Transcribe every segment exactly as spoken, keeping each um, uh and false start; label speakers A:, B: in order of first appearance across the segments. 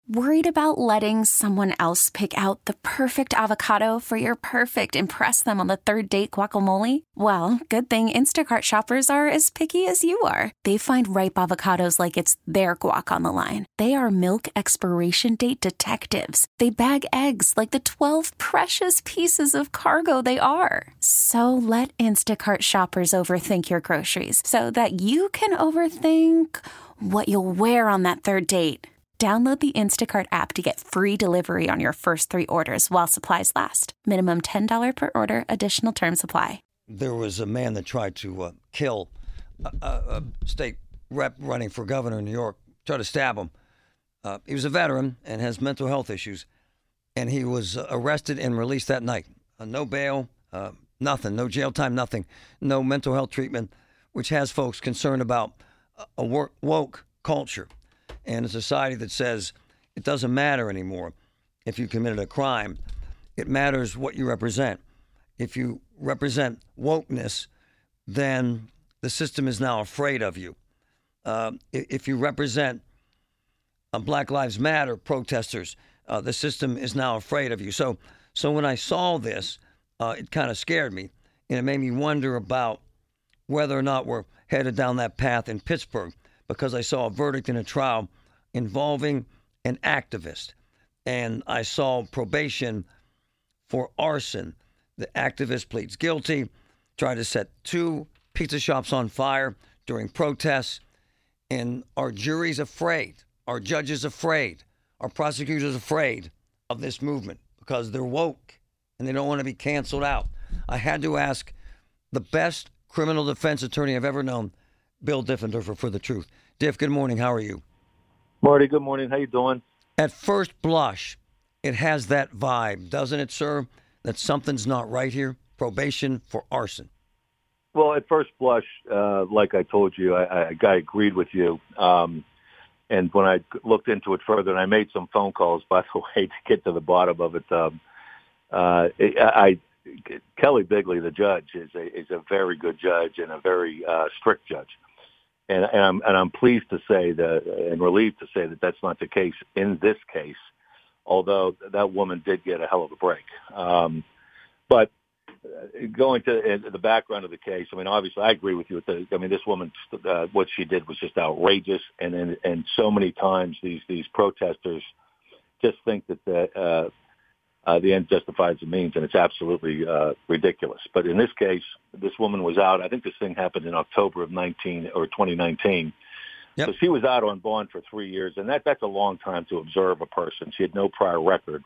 A: Worried about letting someone else pick out the perfect avocado for your perfect impress them on the third date guacamole? Well, good thing Instacart shoppers are as picky as you are. They find ripe avocados like it's their guac on the line. They are milk expiration date detectives. They bag eggs like the twelve precious pieces of cargo they are. So let Instacart shoppers overthink your groceries so that you can overthink what you'll wear on that third date. Download the Instacart app to get free delivery on your first three orders while supplies last. Minimum ten dollars per order. Additional terms apply.
B: There was a man that tried to uh, kill a, a, a state rep running for governor in New York, tried to stab him. Uh, he was a veteran and has mental health issues, and he was uh, arrested and released that night. Uh, no bail, uh, nothing, no jail time, nothing, no mental health treatment, which has folks concerned about a work, woke culture. And a society that says it doesn't matter anymore if you committed a crime. It matters what you represent. If you represent wokeness, then the system is now afraid of you. Uh, if you represent uh, Black Lives Matter protesters, uh, the system is now afraid of you. So, so when I saw this, uh, it kind of scared me, and it made me wonder about whether or not we're headed down that path in Pittsburgh, because I saw a verdict in a trial involving an activist, and I saw probation for arson. The activist pleads guilty, tried to set two pizza shops on fire during protests, and our jury's afraid, our judges afraid, our prosecutors afraid of this movement because they're woke and they don't want to be canceled out. I had to ask the best criminal defense attorney I've ever known, Bill Diffenderfer, for the truth. Diff, good morning. How are you?
C: Marty, good morning. How you doing?
B: At first blush, it has that vibe, doesn't it, sir? That something's not right here. Probation for arson.
C: Well, at first blush, uh, like I told you, I, I, I agreed with you. Um, and when I looked into it further, and I made some phone calls, by the way, to get to the bottom of it, um, uh, I, I, Kelly Bigley, the judge, is a, is a very good judge and a very uh, strict judge. And, and, I'm, and I'm pleased to say that, and relieved to say that that's not the case in this case, although that woman did get a hell of a break. Um, but going to the background of the case, I mean, obviously, I agree with you. With the, I mean, this woman, uh, what she did was just outrageous, and and, and so many times these these protesters just think that the uh, uh, the end justifies the means, and it's absolutely uh, ridiculous. But in this case, this woman was out. I think this thing happened in October of nineteen or twenty nineteen. Yep. So she was out on bond for three years, and that that's a long time to observe a person. She had no prior record,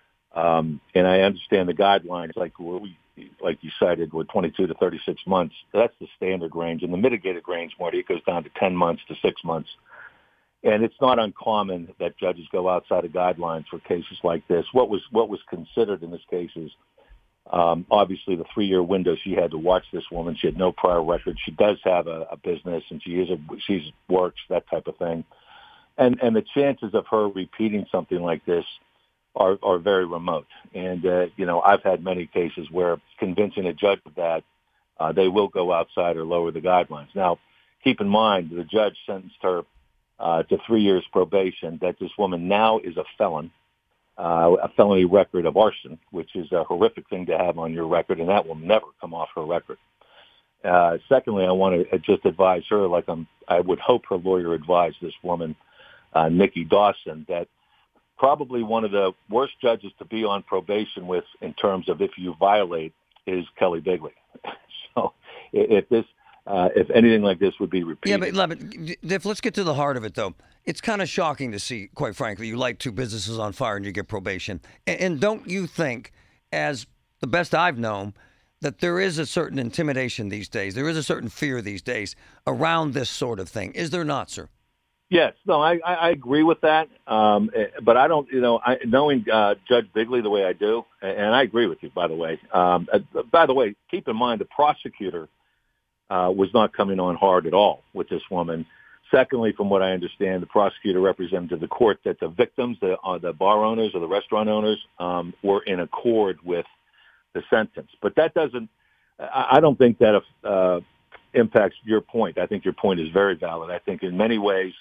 C: um, and I understand the guidelines, like we, like you cited, were twenty-two to thirty-six months. That's the standard range. In the mitigated range, Marty, it goes down to ten months to six months. And it's not uncommon that judges go outside of guidelines for cases like this. What was what was considered in this case is um, obviously the three-year window she had to watch this woman. She had no prior record. She does have a, a business, and she is a, she works, that type of thing. And and the chances of her repeating something like this are are very remote. And uh, you know, I've had many cases where convincing a judge of that, uh, they will go outside or lower the guidelines. Now, keep in mind the judge sentenced her Uh, to three years probation, that this woman now is a felon, uh, a felony record of arson, which is a horrific thing to have on your record, and that will never come off her record. Uh, secondly, I want to just advise her, like I'm, I would hope her lawyer advised this woman, uh, Nikki Dawson, that probably one of the worst judges to be on probation with in terms of if you violate is Kelly Bigley. So if this Uh, if anything like this would be repeated.
B: Yeah, but, but Diff, let's get to the heart of it, though. It's kind of shocking to see, quite frankly, you light two businesses on fire and you get probation. And, and don't you think, as the best I've known, that there is a certain intimidation these days, there is a certain fear these days around this sort of thing? Is there not, sir?
C: Yes. No, I, I agree with that. Um, but I don't, you know, I, knowing uh, Judge Bigley the way I do, and I agree with you, by the way. Um, uh, by the way, keep in mind the prosecutor Uh, was not coming on hard at all with this woman. Secondly, from what I understand, the prosecutor represented to the court that the victims, the, uh, the bar owners or the restaurant owners, um, were in accord with the sentence. But that doesn't, I, I don't think that uh, impacts your point. I think your point is very valid. I think in many ways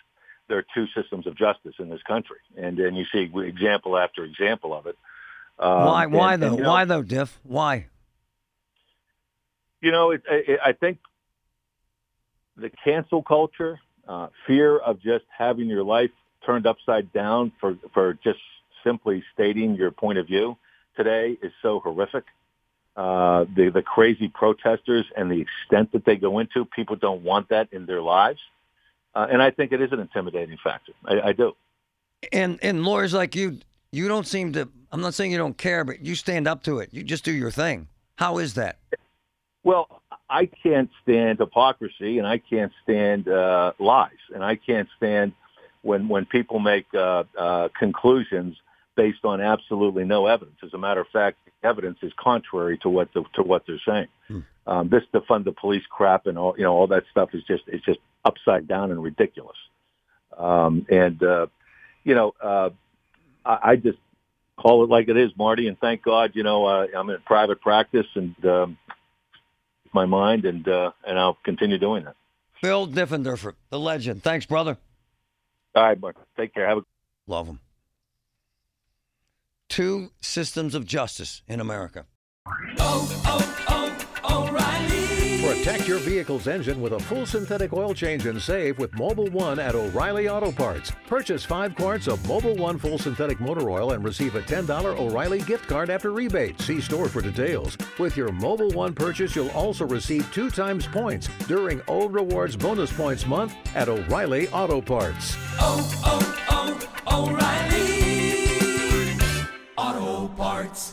C: there are two systems of justice in this country, and then you see example after example of it. Um,
B: why? Why
C: and,
B: though?
C: and, you know,
B: why though, Diff? Why?
C: You know, it, it, I think the cancel culture, uh, fear of just having your life turned upside down for for just simply stating your point of view today is so horrific. Uh, the the crazy protesters and the extent that they go into, people don't want that in their lives. Uh, and I think it is an intimidating factor. I, I do.
B: And and lawyers like you, you don't seem to, I'm not saying you don't care, but you stand up to it. You just do your thing. How is that?
C: Well, I can't stand hypocrisy, and I can't stand uh, lies, and I can't stand when when people make uh, uh, conclusions based on absolutely no evidence. As a matter of fact, the evidence is contrary to what the, to what they're saying. Hmm. Um, this defund the police crap and all you know all that stuff is just it's just upside down and ridiculous. Um, and uh, you know, uh, I, I just call it like it is, Marty. And thank God, you know, uh, I'm in private practice and um, my mind, and uh, and I'll continue doing that.
B: Phil Diffenderfer, the legend. Thanks, brother.
C: All right, Mark. Take care. Have a
B: love him. Two systems of justice in America.
D: Oh, oh, oh, O'Reilly.
E: Protect your vehicle's engine with a full synthetic oil change and save with Mobil One at O'Reilly Auto Parts. Purchase five quarts of Mobil One full synthetic motor oil and receive a ten dollars O'Reilly gift card after rebate. See store for details. With your Mobil One purchase, you'll also receive two times points during O Rewards Bonus Points Month at O'Reilly Auto Parts.
D: Oh, oh, oh, O'Reilly Auto Parts.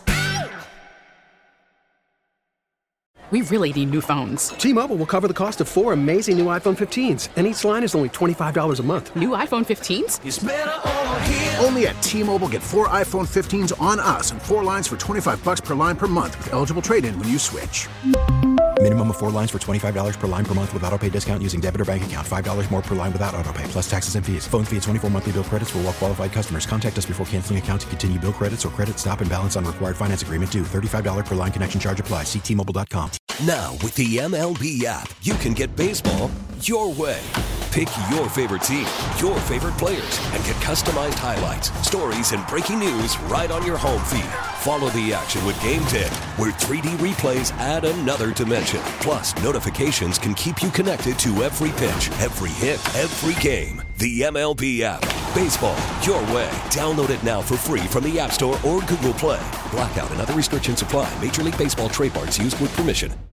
F: We really need new phones.
G: T-Mobile will cover the cost of four amazing new iPhone fifteens, and each line is only twenty-five dollars a month.
F: New iPhone fifteens?
D: It's better over here.
H: Only at T-Mobile, get four iPhone fifteens on us and four lines for twenty-five dollars per line per month with eligible trade-in when you switch.
I: Minimum of four lines for twenty-five dollars per line per month with autopay discount using debit or bank account. five dollars more per line without autopay, plus taxes and fees. Phone fee at twenty-four monthly bill credits for well-qualified customers. Contact us before canceling account to continue bill credits or credit stop and balance on required finance agreement due. thirty-five dollars per line connection charge applies. See T Mobile dot com.
J: Now, with the M L B app, you can get baseball your way. Pick your favorite team, your favorite players, and get customized highlights, stories, and breaking news right on your home feed. Follow the action with Game ten, where three D replays add another dimension. Plus, notifications can keep you connected to every pitch, every hit, every game. The M L B app. Baseball your way. Download it now for free from the App Store or Google Play. Blackout and other restrictions apply. Major League Baseball trademarks used with permission.